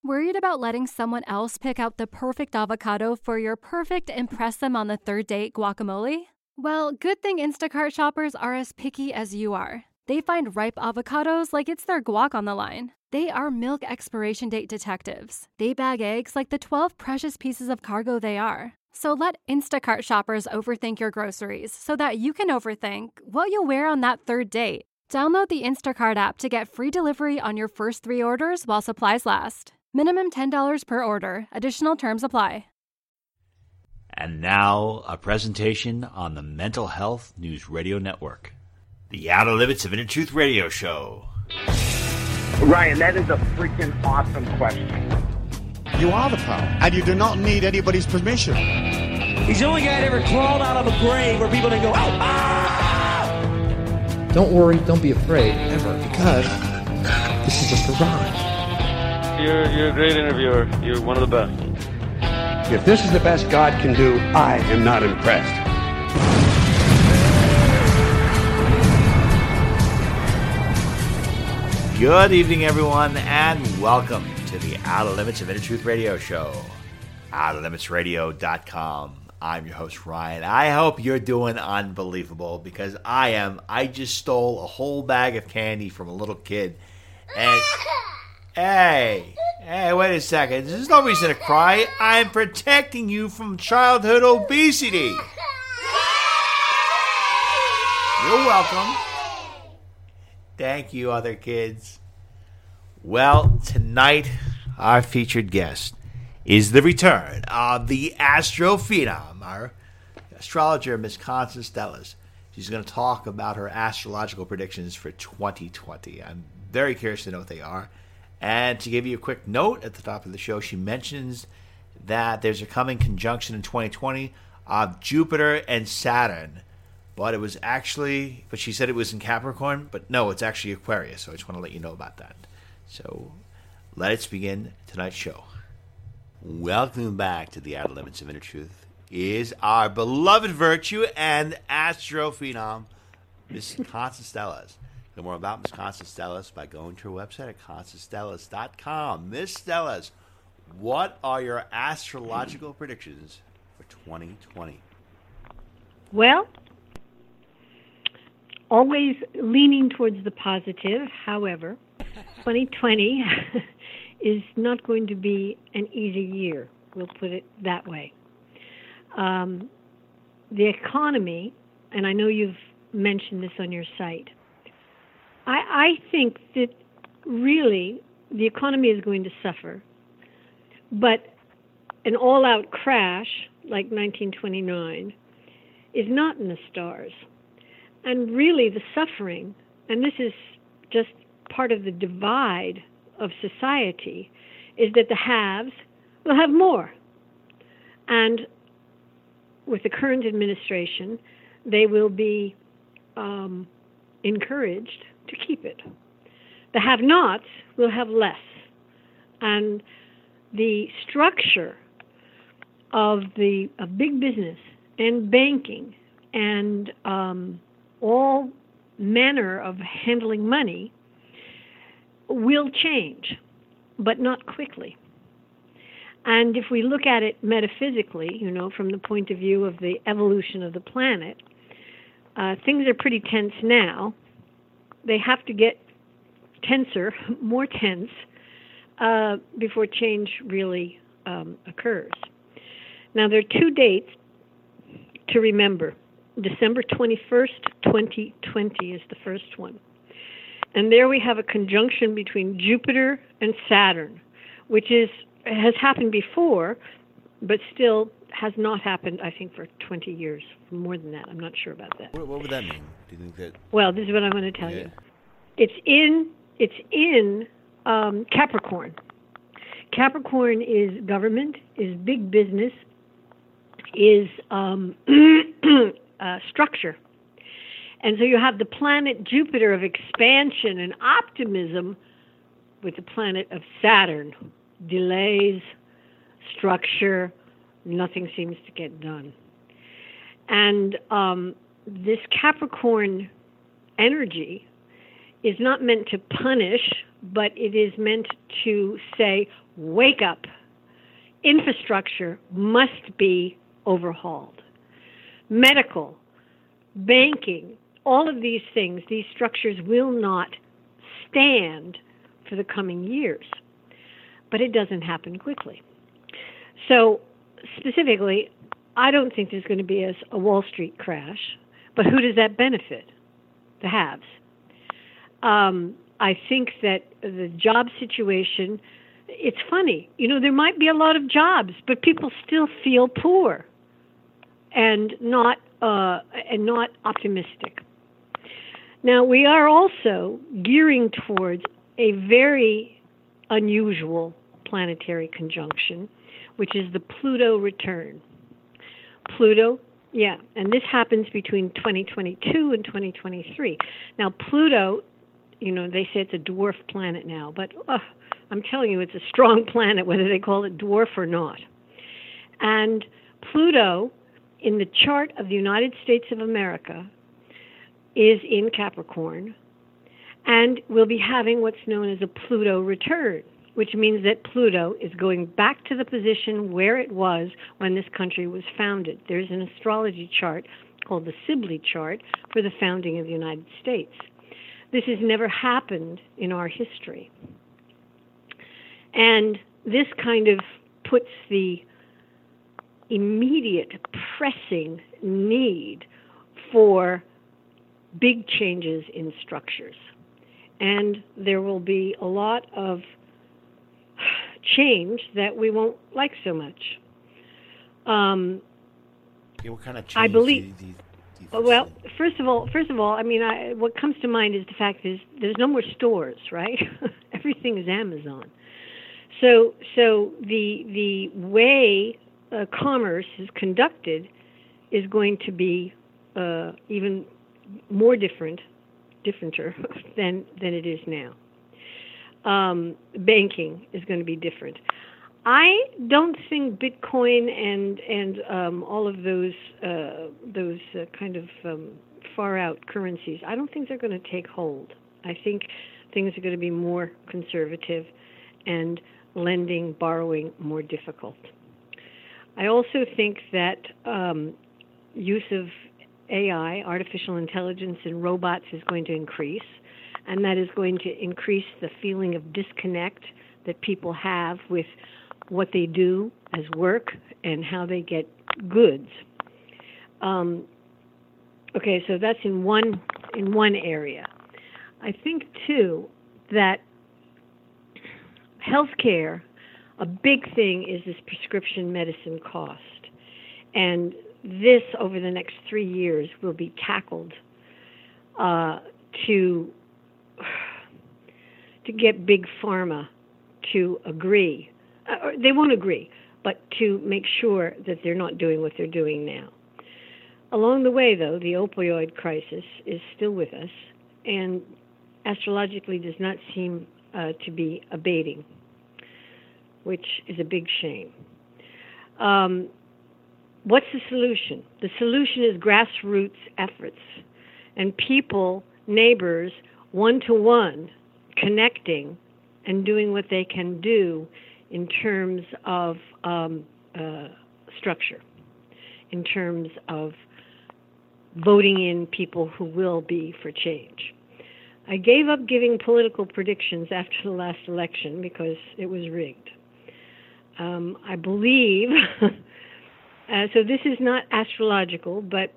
Worried about letting someone else pick out the perfect avocado for your perfect impress them on the third date guacamole? Well, good thing Instacart shoppers are as picky as you are. They find ripe avocados like it's their guac on the line. They are milk expiration date detectives. They bag eggs like the 12 precious pieces of cargo they are. So let Instacart shoppers overthink your groceries so that you can overthink what you'll wear on that third date. Download the Instacart app to get free delivery on your first 3 orders while supplies last. Minimum $10 per order. Additional terms apply. And now, a presentation on the Mental Health News Radio Network. The Outer Limits of Inner Truth Radio Show. Ryan, that is a freaking awesome question. You are the power, and you do not need anybody's permission. He's the only guy that ever crawled out of a grave where people didn't go, oh, ah! Don't worry, don't be afraid, ever, because this is just a ride. You're a great interviewer. You're one of the best. If this is the best God can do, I am not impressed. Good evening, everyone, and welcome to the Outer Limits of Inner Truth Radio Show. OuterLimitsRadio.com. I'm your host, Ryan. I hope you're doing unbelievable, because I am. I just stole a whole bag of candy from a little kid. And, hey, wait a second. There's no reason to cry. I'm protecting you from childhood obesity. You're welcome. Thank you, other kids. Well, tonight, our featured guest is the return of the Astro Phenom, our astrologer, Miss Constance Stellas. She's going to talk about her astrological predictions for 2020. I'm very curious to know what they are. And to give you a quick note at the top of the show, she mentions that there's a coming conjunction in 2020 of Jupiter and Saturn. But she said it was in Capricorn, but no, it's actually Aquarius. So I just want to let you know about that. So let's begin tonight's show. Welcome back to the Outer Limits of Inner Truth is our beloved virtue and astro phenom, Miss Constance Stellas. Learn more about Miss Constance Stellas by going to her website at ConstanceStellas.com. Miss Stellas, what are your astrological predictions for 2020? Well, always leaning towards the positive. However, 2020 is not going to be an easy year. We'll put it that way. The economy, and I know you've mentioned this on your site, I think that really the economy is going to suffer, but an all-out crash like 1929 is not in the stars. And really the suffering, and this is just part of the divide of society, is that the haves will have more. And with the current administration, they will be encouraged to keep it. The have-nots will have less. And the structure of big business and banking and all manner of handling money will change, but not quickly. And if we look at it metaphysically, from the point of view of the evolution of the planet, things are pretty tense now. They have to get tenser, more tense, before change really occurs. Now, there are 2 dates to remember. December 21st, 2020 is the first one. And there we have a conjunction between Jupiter and Saturn, which has happened before, but still has not happened, I think, for 20 years. More than that. I'm not sure about that. What would that mean? Do you think that? Well, this is what I'm going to tell you. It's in Capricorn. Capricorn is government, is big business, is structure. And so you have the planet Jupiter of expansion and optimism with the planet of Saturn. Delays, structure, nothing seems to get done. And this Capricorn energy is not meant to punish, but it is meant to say, wake up. Infrastructure must be overhauled. Medical, banking, all of these things, these structures will not stand for the coming years. But it doesn't happen quickly. So specifically, I don't think there's going to be a Wall Street crash. But who does that benefit? The haves. I think that the job situation, it's funny. There might be a lot of jobs, but people still feel poor and not optimistic. Now, we are also gearing towards a very unusual planetary conjunction, which is the Pluto return. Pluto, yeah, and this happens between 2022 and 2023. Now, Pluto, they say it's a dwarf planet now, but I'm telling you, it's a strong planet, whether they call it dwarf or not. And Pluto, in the chart of the United States of America, is in Capricorn, and we'll be having what's known as a Pluto return, which means that Pluto is going back to the position where it was when this country was founded. There's an astrology chart called the Sibley chart for the founding of the United States. This has never happened in our history. And this kind of puts the immediate, pressing need for big changes in structures. And there will be a lot of change that we won't like so much. What kind of change I believe. do you Well, first of all, what comes to mind is the fact is there's no more stores, right? Everything is Amazon. So the way commerce is conducted is going to be even more differenter than it is now. Banking is going to be different. I don't think Bitcoin and all of those kind of far out currencies, I don't think they're going to take hold. I think things are going to be more conservative and lending, borrowing more difficult. I also think that use of AI, artificial intelligence, and robots is going to increase, and that is going to increase the feeling of disconnect that people have with what they do as work and how they get goods. Okay, so that's in one area. I think too that healthcare, a big thing is this prescription medicine cost, and this over the next 3 years will be tackled to get big pharma to agree. They won't agree, but to make sure that they're not doing what they're doing now. Along the way, though, the opioid crisis is still with us, and astrologically does not seem to be abating, which is a big shame. What's the solution? The solution is grassroots efforts, and people, neighbors, one-to-one, connecting and doing what they can do in terms of structure, in terms of voting in people who will be for change. I gave up giving political predictions after the last election because it was rigged. I believe, so this is not astrological, but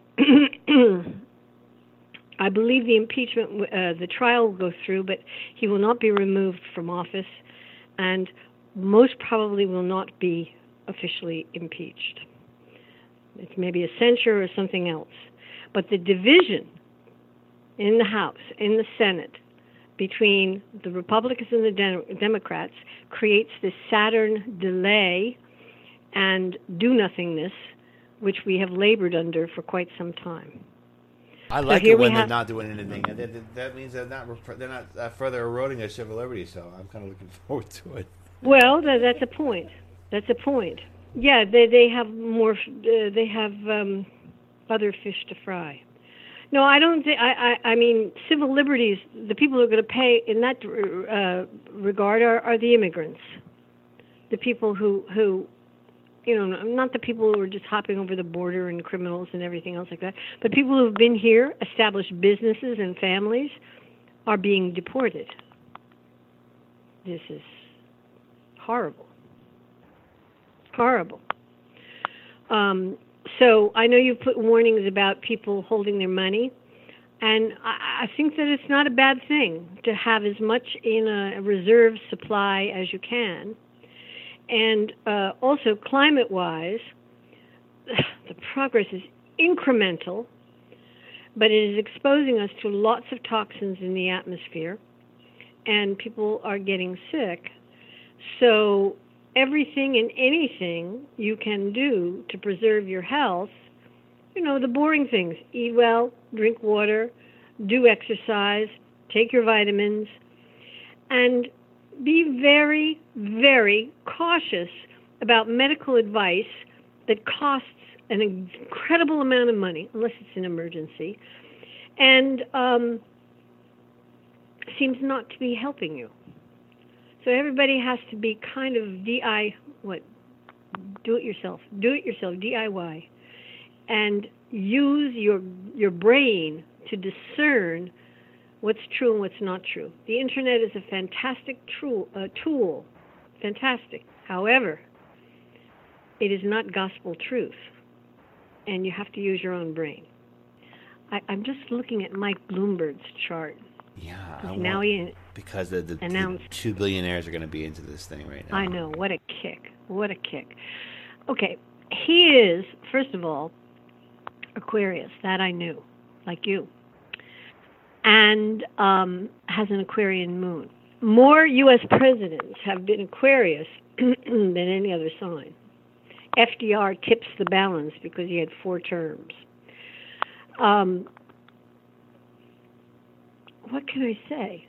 I believe the impeachment, the trial will go through, but he will not be removed from office and most probably will not be officially impeached. It's maybe a censure or something else. But the division in the House, in the Senate, between the Republicans and the Democrats creates this Saturn delay and do-nothingness, which we have labored under for quite some time. I like it when they're not doing anything. That means they're not further eroding their civil liberties, so I'm kind of looking forward to it. Well, that's a point. That's a point. Yeah, they have more. They have other fish to fry. No, I don't think. I mean, civil liberties. The people who are going to pay in that regard are the immigrants. the people who not the people who are just hopping over the border and criminals and everything else like that, but people who have been here, established businesses and families, are being deported. This is horrible. Horrible. So I know you've put warnings about people holding their money, and I think that it's not a bad thing to have as much in a reserve supply as you can. And also, climate-wise, the progress is incremental, but it is exposing us to lots of toxins in the atmosphere, and people are getting sick. So everything and anything you can do to preserve your health, the boring things, eat well, drink water, do exercise, take your vitamins, and be very, very cautious about medical advice that costs an incredible amount of money, unless it's an emergency, and seems not to be helping you. So everybody has to be kind of do it yourself, DIY, and use your brain to discern what's true and what's not true. The internet is a fantastic tool, fantastic. However, it is not gospel truth, and you have to use your own brain. I'm just looking at Mike Bloomberg's chart. Yeah, because the 2 billionaires are going to be into this thing right now. I know. What a kick. What a kick. Okay, he is, first of all, Aquarius. That I knew, like you. And has an Aquarian moon. More U.S. presidents have been Aquarius than any other sign. FDR tips the balance because he had 4 terms. What can I say?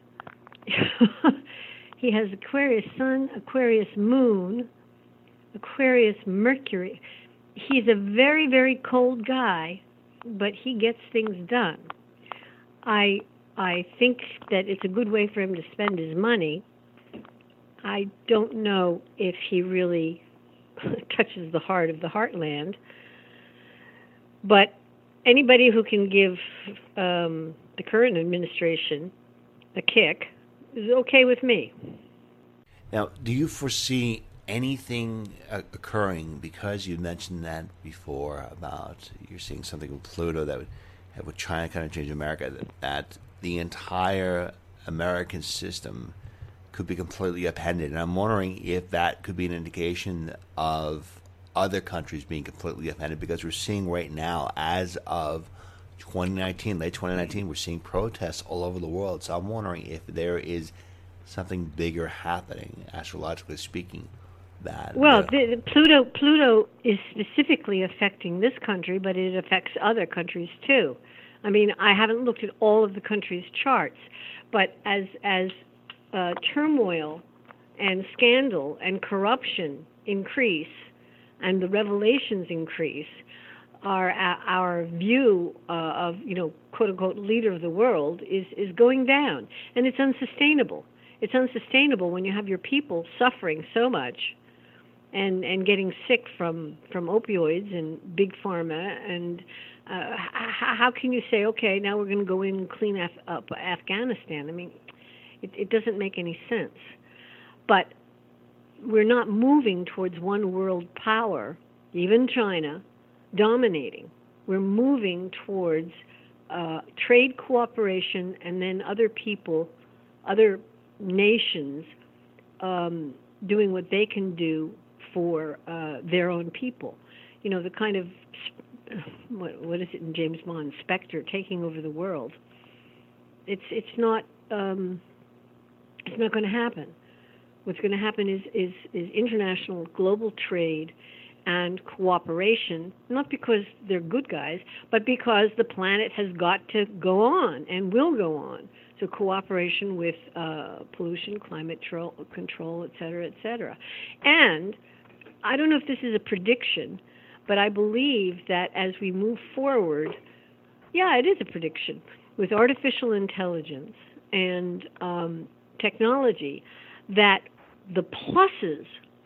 He has Aquarius Sun, Aquarius Moon, Aquarius Mercury. He's a very, very cold guy, but he gets things done. I think that it's a good way for him to spend his money. I don't know if he really touches the heart of the heartland, but anybody who can give the current administration a kick is okay with me. Now, do you foresee anything occurring, because you mentioned that before about you're seeing something with Pluto that would have with China kind of change America, that the entire American system could be completely upended? And I'm wondering if that could be an indication of other countries being completely upended, because we're seeing right now, as of 2019, late 2019, we're seeing protests all over the world. So I'm wondering if there is something bigger happening, astrologically speaking. Pluto is specifically affecting this country, but it affects other countries too. I mean, I haven't looked at all of the countries' charts, but as turmoil and scandal and corruption increase and the revelations increase, our view of, quote unquote, leader of the world is going down, and it's unsustainable. It's unsustainable when you have your people suffering so much and getting sick from opioids and big pharma. And how can you say, okay, now we're going to go in and clean up Afghanistan? I mean, it doesn't make any sense. But we're not moving towards one world power, even China, dominating. We're moving towards trade cooperation, and then other people, other nations, doing what they can do for their own people. The kind of, what is it in James Bond, Spectre taking over the world. It's not going to happen. What's going to happen is international global trade and cooperation, not because they're good guys, but because the planet has got to go on and will go on. So cooperation with pollution, climate control, et cetera, et cetera. And I don't know if this is a prediction, but I believe that as we move forward, it is a prediction, with artificial intelligence and technology, that the pluses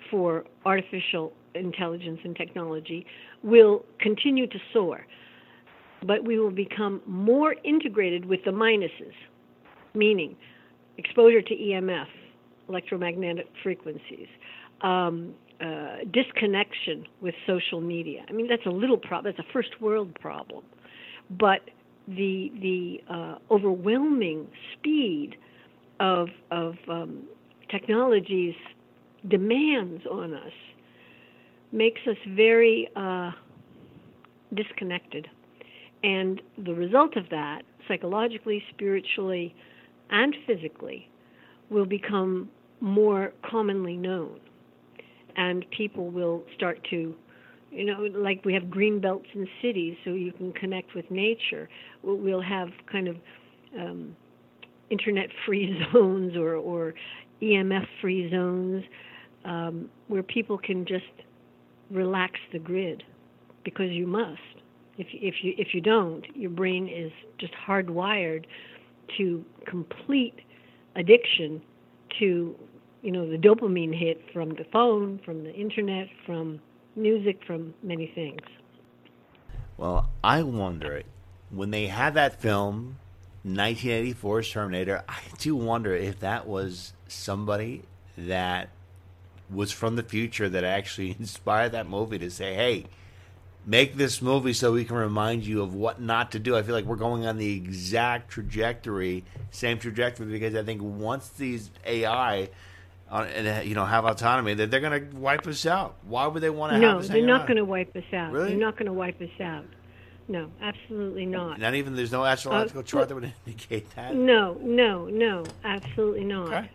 for artificial intelligence and technology will continue to soar, but we will become more integrated with the minuses, meaning exposure to EMF, electromagnetic frequencies, disconnection with social media. I mean, that's a little problem. That's a first world problem. But the overwhelming speed of technology's demands on us makes us very disconnected. And the result of that, psychologically, spiritually, and physically, will become more commonly known. And people will start to, like we have green belts in cities so you can connect with nature. We'll have kind of internet-free zones or EMF-free zones where people can just relax the grid, because you must. If you don't, your brain is just hardwired to complete addiction to the dopamine hit from the phone, from the internet, from music, from many things. Well, I wonder, when they had that film, 1984's Terminator, I do wonder if that was somebody that was from the future that actually inspired that movie to say, hey, make this movie so we can remind you of what not to do. I feel like we're going on the exact same trajectory, because I think once these AI have autonomy, that they're going to wipe us out. Why would they want to have us? No, they're not going to wipe us out. Really? They're not going to wipe us out. No, absolutely not. Not even, there's no astrological chart that would indicate that? No, absolutely not. Okay.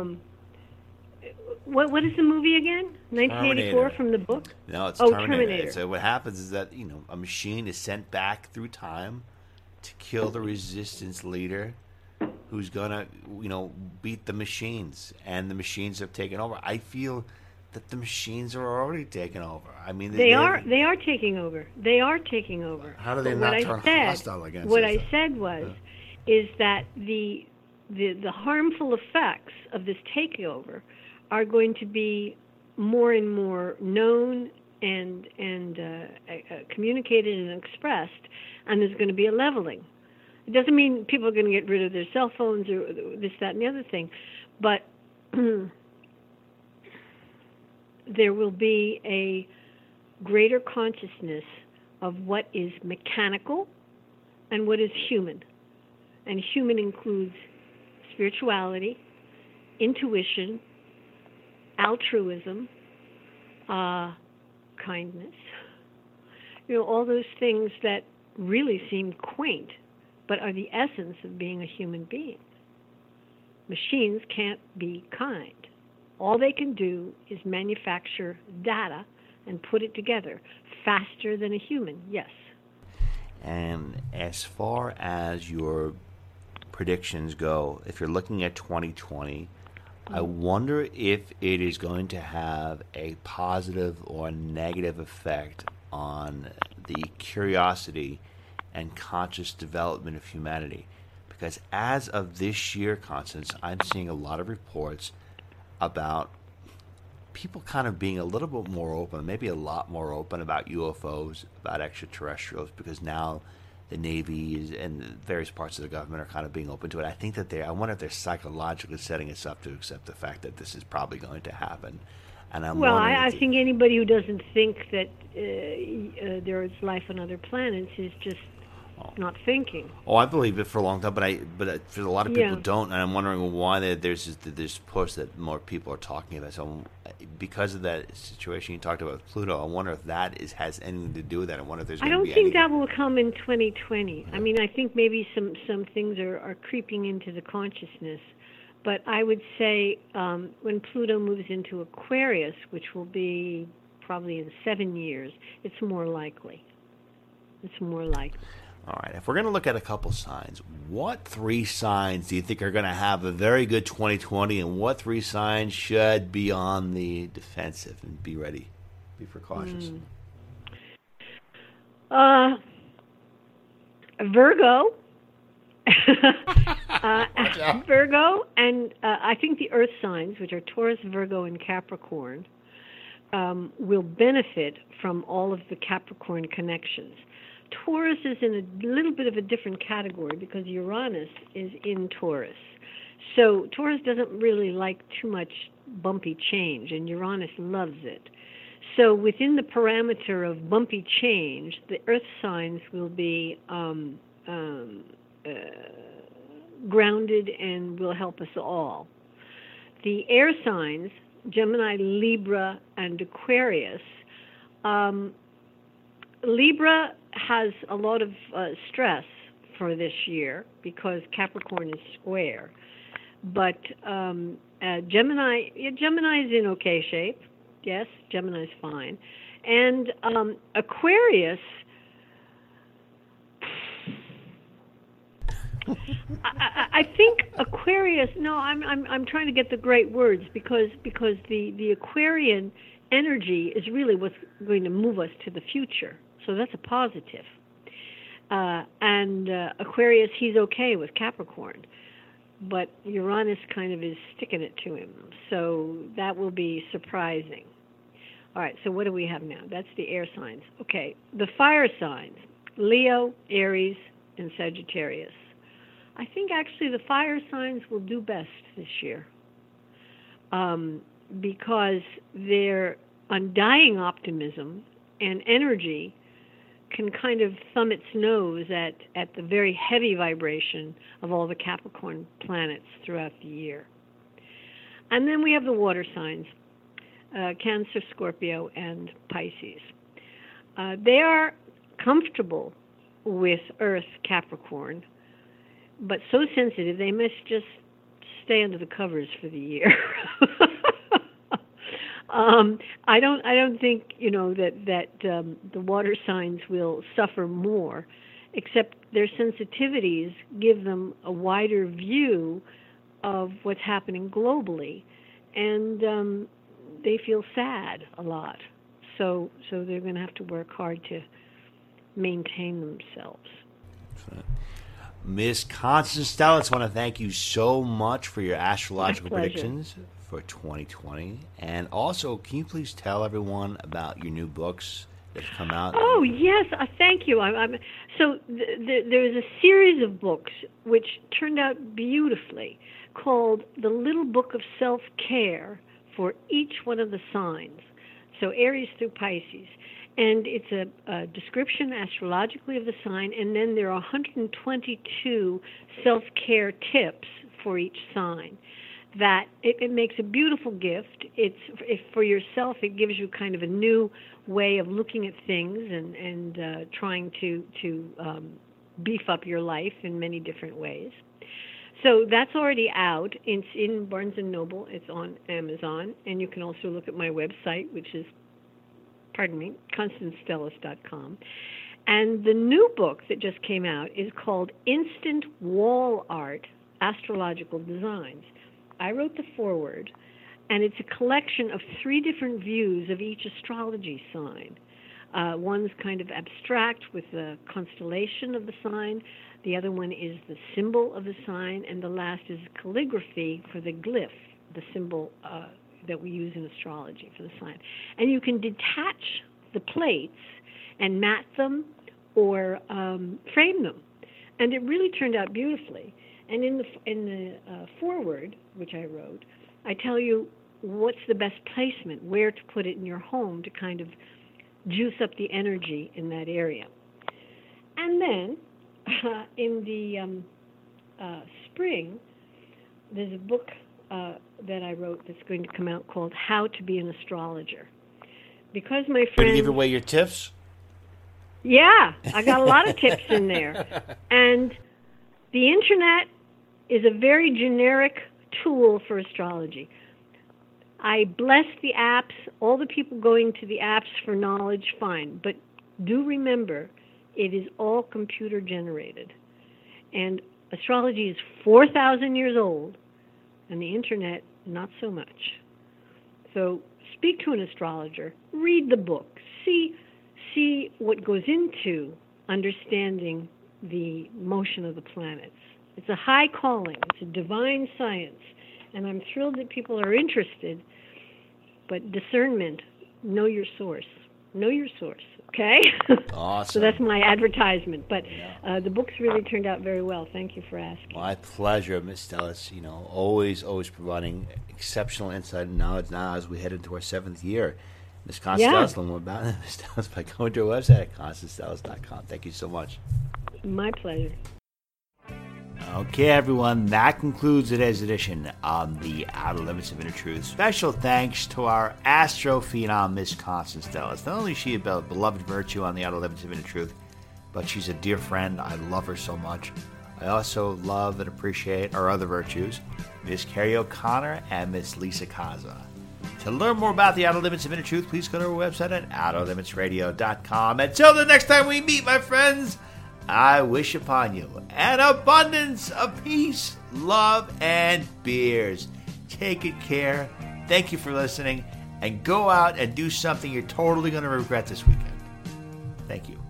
What is the movie again? 1984 Terminator. From the book? No, it's Terminator. So what happens is that a machine is sent back through time to kill the resistance leader, who's gonna beat the machines, and the machines have taken over. I feel that the machines are already taken over. I mean, they are taking over. They are taking over. How do they not turn hostile against us? What I said is that the harmful effects of this takeover are going to be more and more known and communicated and expressed, and there's going to be a leveling. It doesn't mean people are going to get rid of their cell phones or this, that, and the other thing, but there will be a greater consciousness of what is mechanical and what is human. And human includes spirituality, intuition, altruism, kindness. All those things that really seem quaint, but are the essence of being a human being. Machines can't be kind. All they can do is manufacture data and put it together faster than a human, yes. And as far as your predictions go, if you're looking at 2020, I wonder if it is going to have a positive or negative effect on the curiosity and conscious development of humanity. Because as of this year, Constance, I'm seeing a lot of reports about people kind of being a little bit more open, maybe a lot more open about UFOs, about extraterrestrials, because now the Navy and various parts of the government are kind of being open to it. I think that I wonder if they're psychologically setting us up to accept the fact that this is probably going to happen. And I think anybody who doesn't think that there is life on other planets is just not thinking. Oh, I believe it for a long time, but for a lot of people don't, and I'm wondering why there's this push that more people are talking about. So because of that situation you talked about with Pluto, I wonder if that has anything to do with that. I wonder if there's. I don't think that will come in 2020. Yeah. I mean, I think maybe some things are creeping into the consciousness, but I would say when Pluto moves into Aquarius, which will be probably in 7 years, it's more likely. It's more likely. All right, if we're going to look at a couple signs, what 3 signs do you think are going to have a very good 2020, and what 3 signs should be on the defensive and be ready, be precautious? Virgo. Virgo, and I think the Earth signs, which are Taurus, Virgo, and Capricorn, will benefit from all of the Capricorn connections. Taurus is in a little bit of a different category because Uranus is in Taurus. So Taurus doesn't really like too much bumpy change, and Uranus loves it. So within the parameter of bumpy change, the earth signs will be grounded and will help us all. The air signs, Gemini, Libra, and Aquarius, Libra has a lot of stress for this year because Capricorn is square. But Gemini is in okay shape. Yes, Gemini's fine. And Aquarius, I think Aquarius. No, I'm trying to get the great words because the Aquarian energy is really what's going to move us to the future. So that's a positive. And Aquarius, he's okay with Capricorn, but Uranus kind of is sticking it to him. So that will be surprising. All right, so what do we have now? That's the air signs. Okay, the fire signs, Leo, Aries, and Sagittarius. I think actually the fire signs will do best this year because their undying optimism and energy can kind of thumb its nose at the very heavy vibration of all the Capricorn planets throughout the year. And then we have the water signs, Cancer, Scorpio, and Pisces. They are comfortable with Earth, Capricorn, but so sensitive they must just stay under the covers for the year. I don't think that the water signs will suffer more, except their sensitivities give them a wider view of what's happening globally, and they feel sad a lot. So they're going to have to work hard to maintain themselves. Miss Constance Stellitz, I want to thank you so much for your astrological predictions for 2020. And also, can you please tell everyone about your new books that have come out? Oh, yes. Thank you. So there's a series of books which turned out beautifully called The Little Book of Self-Care for each one of the signs. So Aries through Pisces. And it's a description astrologically of the sign, and then there are 122 self-care tips for each sign. That it makes a beautiful gift. If for yourself, it gives you kind of a new way of looking at things and trying to beef up your life in many different ways. So that's already out. It's in Barnes & Noble. It's on Amazon. And you can also look at my website, which is ConstanceStellis.com. And the new book that just came out is called Instant Wall Art, Astrological Designs. I wrote the foreword, and it's a collection of 3 different views of each astrology sign. One's kind of abstract with the constellation of the sign. The other one is the symbol of the sign, and the last is calligraphy for the glyph, the symbol that we use in astrology for the sign. And you can detach the plates and mat them or frame them. And it really turned out beautifully. And in the foreword, which I wrote, I tell you what's the best placement, where to put it in your home to kind of juice up the energy in that area. And then in the spring, there's a book that I wrote that's going to come out called How to Be an Astrologer. Because my friend... Going to give away your tips? Yeah, I got a lot of tips in there. And the internet is a very generic tool for astrology. I bless the apps, all the people going to the apps for knowledge, fine. But do remember, it is all computer generated. And astrology is 4,000 years old, and the internet, not so much. So speak to an astrologer, read the book, see what goes into understanding the motion of the planets. It's a high calling. It's a divine science. And I'm thrilled that people are interested, but discernment know your source. Know your source, okay? Awesome. So that's my advertisement. But the books really turned out very well. Thank you for asking. My pleasure, Ms. Stellis. Always providing exceptional insight and knowledge now as we head into our 7th year. Ms. Constance Stellis, learn more about Ms. Stellis by going to our website at ConstanceStellis.com. Thank you so much. My pleasure. Okay, everyone, that concludes today's edition on the Outer Limits of Inner Truth. Special thanks to our astro phenom, Miss Constance Stellis. Not only is she a beloved virtue on the Outer Limits of Inner Truth, but she's a dear friend. I love her so much. I also love and appreciate our other virtues, Miss Carrie O'Connor and Miss Lisa Kaza. To learn more about the Outer Limits of Inner Truth, please go to our website at OuterLimitsRadio.com. Until the next time we meet, my friends, I wish upon you an abundance of peace, love, and beers. Take good care. Thank you for listening. And go out and do something you're totally going to regret this weekend. Thank you.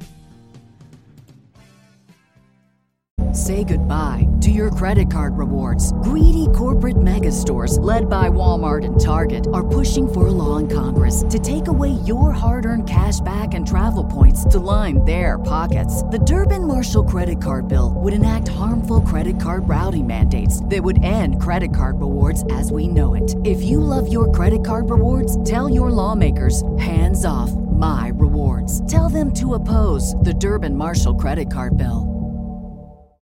Say goodbye to your credit card rewards. Greedy corporate mega stores, led by Walmart and Target, are pushing for a law in Congress to take away your hard-earned cash back and travel points to line their pockets. The Durbin-Marshall credit card bill would enact harmful credit card routing mandates that would end credit card rewards as we know it. If you love your credit card rewards, tell your lawmakers, hands off my rewards. Tell them to oppose the Durbin-Marshall credit card bill.